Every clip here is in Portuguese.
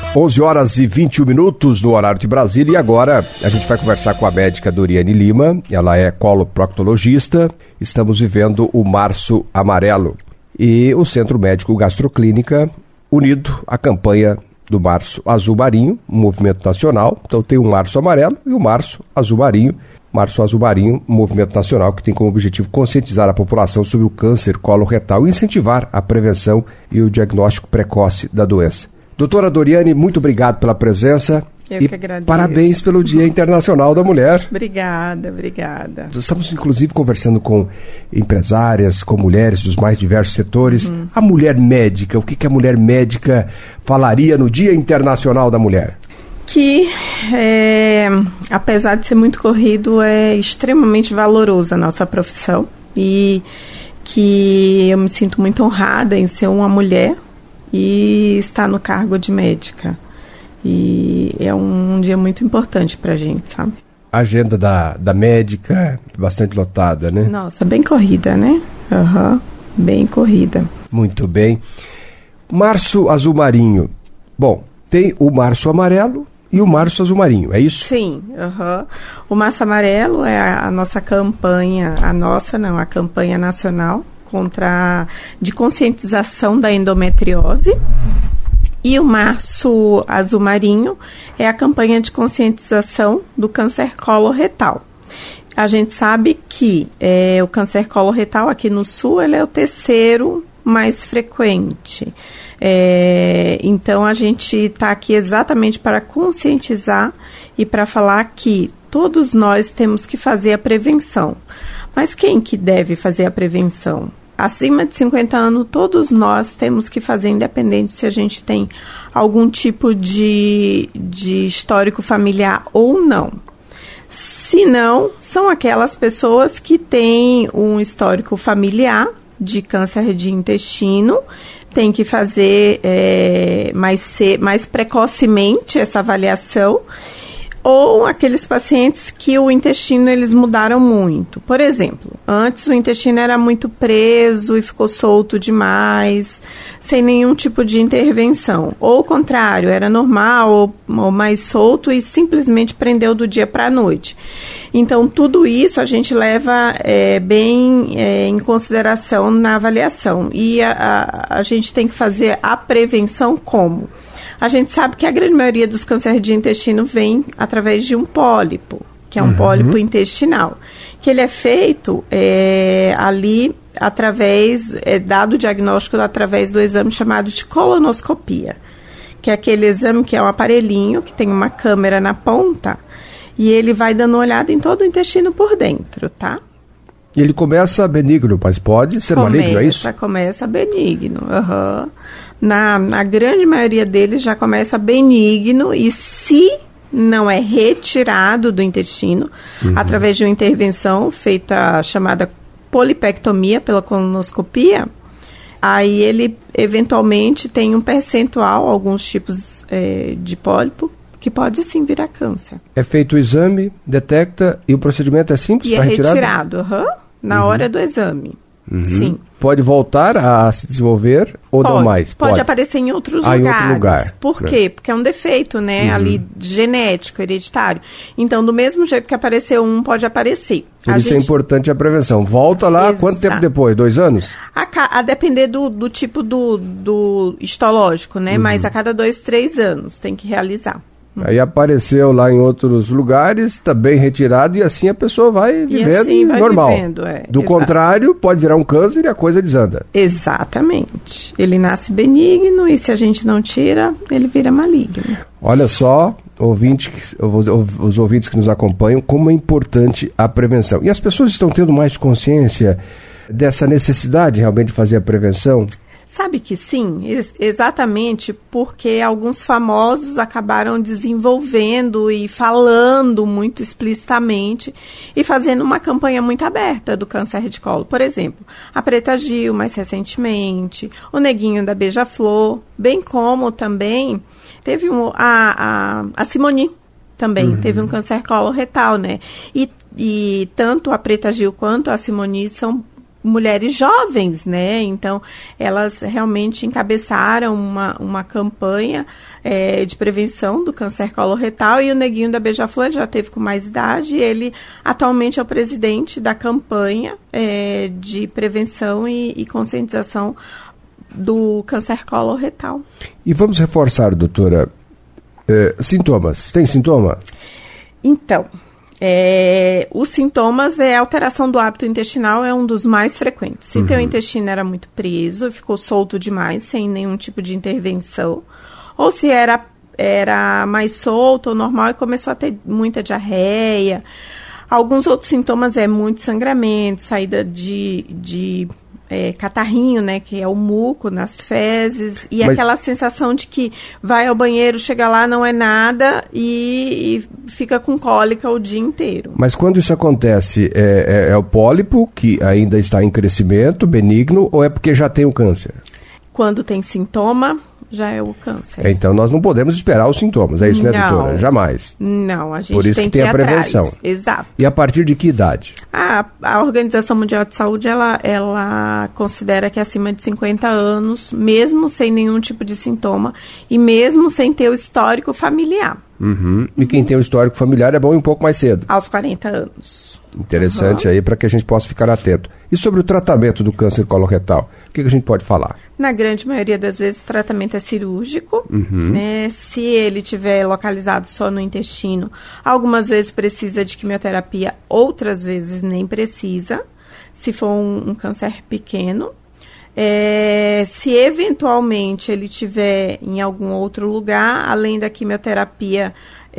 11h21 no horário de Brasília, e agora a gente vai conversar com a médica Doriane Lima. Ela é coloproctologista. Estamos vivendo o Março Amarelo e o Centro Médico Gastroclínica unido à campanha do Março Azul Marinho, um movimento nacional. Então tem o Março Amarelo e o Março Azul Marinho. Março Azul Marinho, um movimento nacional que tem como objetivo conscientizar a população sobre o câncer coloretal e incentivar a prevenção e o diagnóstico precoce da doença. Doutora Doriane, muito obrigado pela presença. Eu que agradeço. Parabéns pelo Dia Internacional da Mulher. Obrigada. Estamos, inclusive, conversando com empresárias, com mulheres dos mais diversos setores. A mulher médica, o que a mulher médica falaria no Dia Internacional da Mulher? Que, apesar de ser muito corrido, é extremamente valorosa a nossa profissão. E que eu me sinto muito honrada em ser uma mulher e estar no cargo de médica. E é um dia muito importante pra gente, sabe? A agenda da médica é bastante lotada, né? Nossa, bem corrida, né? Bem corrida. Muito bem. Março Azul Marinho. Bom, tem o Março Amarelo e o Março Azul Marinho, é isso? Sim, O Março Amarelo é a nossa campanha, a campanha nacional de conscientização da endometriose. E o Março Azul Marinho é a campanha de conscientização do câncer coloretal. A gente sabe que o câncer coloretal aqui no Sul ele é o terceiro mais frequente. Então a gente está aqui exatamente para conscientizar e para falar que todos nós temos que fazer a prevenção. Mas quem que deve fazer a prevenção? Acima de 50 anos, todos nós temos que fazer, independente se a gente tem algum tipo de histórico familiar ou não. Se não, são aquelas pessoas que têm um histórico familiar de câncer de intestino, tem que fazer mais precocemente essa avaliação, ou aqueles pacientes que o intestino eles mudaram muito. Por exemplo, antes o intestino era muito preso e ficou solto demais, sem nenhum tipo de intervenção. Ou o contrário, era normal ou mais solto e simplesmente prendeu do dia para a noite. Então, tudo isso a gente leva bem em consideração na avaliação. E a gente tem que fazer a prevenção como? A gente sabe que a grande maioria dos cânceres de intestino vem através de um pólipo, que é um pólipo intestinal, que ele é feito ali através, dado o diagnóstico através do exame chamado de colonoscopia, que é aquele exame que é um aparelhinho, que tem uma câmera na ponta, e ele vai dando uma olhada em todo o intestino por dentro, tá? E ele começa benigno, mas pode ser maligno, é isso? Começa benigno, Na grande maioria deles já começa benigno e se não é retirado do intestino, através de uma intervenção feita chamada polipectomia pela colonoscopia, aí ele eventualmente tem um percentual, alguns tipos de pólipo, que pode sim virar câncer. É feito o exame, detecta e o procedimento é simples para retirar? E é retirado, na hora do exame. Sim. Pode voltar a se desenvolver ou não mais? Pode aparecer em outros lugares. Em outro lugar. Por quê? Porque é um defeito, né? Ali genético, hereditário. Então, do mesmo jeito que apareceu um, pode aparecer. Por isso é importante a prevenção. Volta lá, exato. Quanto tempo depois? 2 anos? A depender do tipo do histológico, né? Mas a cada 2, 3 anos tem que realizar. Aí apareceu lá em outros lugares, está bem retirado e assim a pessoa vai vivendo assim vai normal. Do exato. Contrário, pode virar um câncer e a coisa desanda. Exatamente. Ele nasce benigno e se a gente não tira, ele vira maligno. Olha só, os ouvintes que nos acompanham, como é importante a prevenção. E as pessoas estão tendo mais consciência dessa necessidade realmente de fazer a prevenção? Sabe que sim, exatamente porque alguns famosos acabaram desenvolvendo e falando muito explicitamente e fazendo uma campanha muito aberta do câncer de colo. Por exemplo, a Preta Gil, mais recentemente, o Neguinho da Beija-Flor, bem como também teve a Simone também, teve um câncer coloretal, né? E tanto a Preta Gil quanto a Simone são mulheres jovens, né? Então, elas realmente encabeçaram uma campanha de prevenção do câncer coloretal, e o Neguinho da Beija-Flor já teve com mais idade, e ele atualmente é o presidente da campanha de prevenção e conscientização do câncer coloretal. E vamos reforçar, doutora, sintomas. Tem sintoma? Então, os sintomas alteração do hábito intestinal é um dos mais frequentes. Se teu intestino era muito preso, ficou solto demais, sem nenhum tipo de intervenção, ou se era mais solto ou normal e começou a ter muita diarreia. Alguns outros sintomas muito sangramento, saída de catarrinho, né, que é o muco nas fezes, e aquela sensação de que vai ao banheiro, chega lá, não é nada e fica com cólica o dia inteiro. Mas quando isso acontece, é o pólipo que ainda está em crescimento, benigno, ou é porque já tem o câncer? Quando tem sintoma, já é o câncer. Então nós não podemos esperar os sintomas, é isso, né, doutora? Jamais. Não, a gente Por isso tem que tem a prevenção. Atrás. Exato. E a partir de que idade? A Organização Mundial de Saúde, ela considera que acima de 50 anos, mesmo sem nenhum tipo de sintoma, e mesmo sem ter o histórico familiar. E quem tem o histórico familiar é bom ir um pouco mais cedo. Aos 40 anos. Interessante aí, para que a gente possa ficar atento. E sobre o tratamento do câncer coloretal, o que a gente pode falar? Na grande maioria das vezes o tratamento é cirúrgico, né? Se ele estiver localizado só no intestino, algumas vezes precisa de quimioterapia, outras vezes nem precisa, se for um câncer pequeno. Se eventualmente ele estiver em algum outro lugar, além da quimioterapia,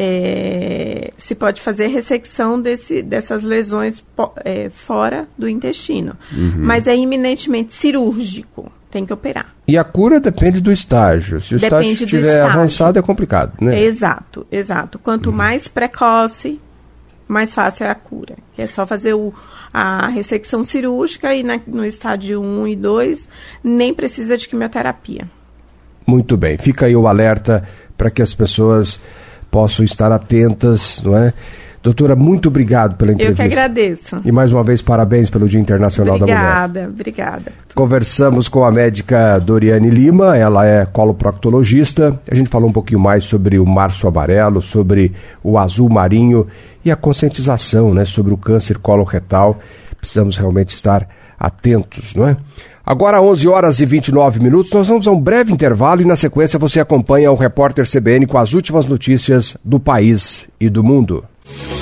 se pode fazer ressecção dessas lesões fora do intestino. Mas é iminentemente cirúrgico, tem que operar. E a cura depende do estágio. Se o estágio estiver avançado, é complicado, né? Exato. Quanto mais precoce, mais fácil é a cura. Que é só fazer a ressecção cirúrgica e no estágio 1 e 2 nem precisa de quimioterapia. Muito bem. Fica aí o alerta para que as pessoas possam estar atentas, não é? Doutora, muito obrigado pela entrevista. Eu que agradeço. E mais uma vez, parabéns pelo Dia Internacional da Mulher. Obrigada. Conversamos com a médica Doriane Lima, ela é coloproctologista. A gente falou um pouquinho mais sobre o Março Amarelo, sobre o azul marinho e a conscientização, né, sobre o câncer coloretal. Precisamos realmente estar atentos, não é? Agora, 11 horas e 29 minutos, nós vamos a um breve intervalo e, na sequência, você acompanha o Repórter CBN com as últimas notícias do país e do mundo.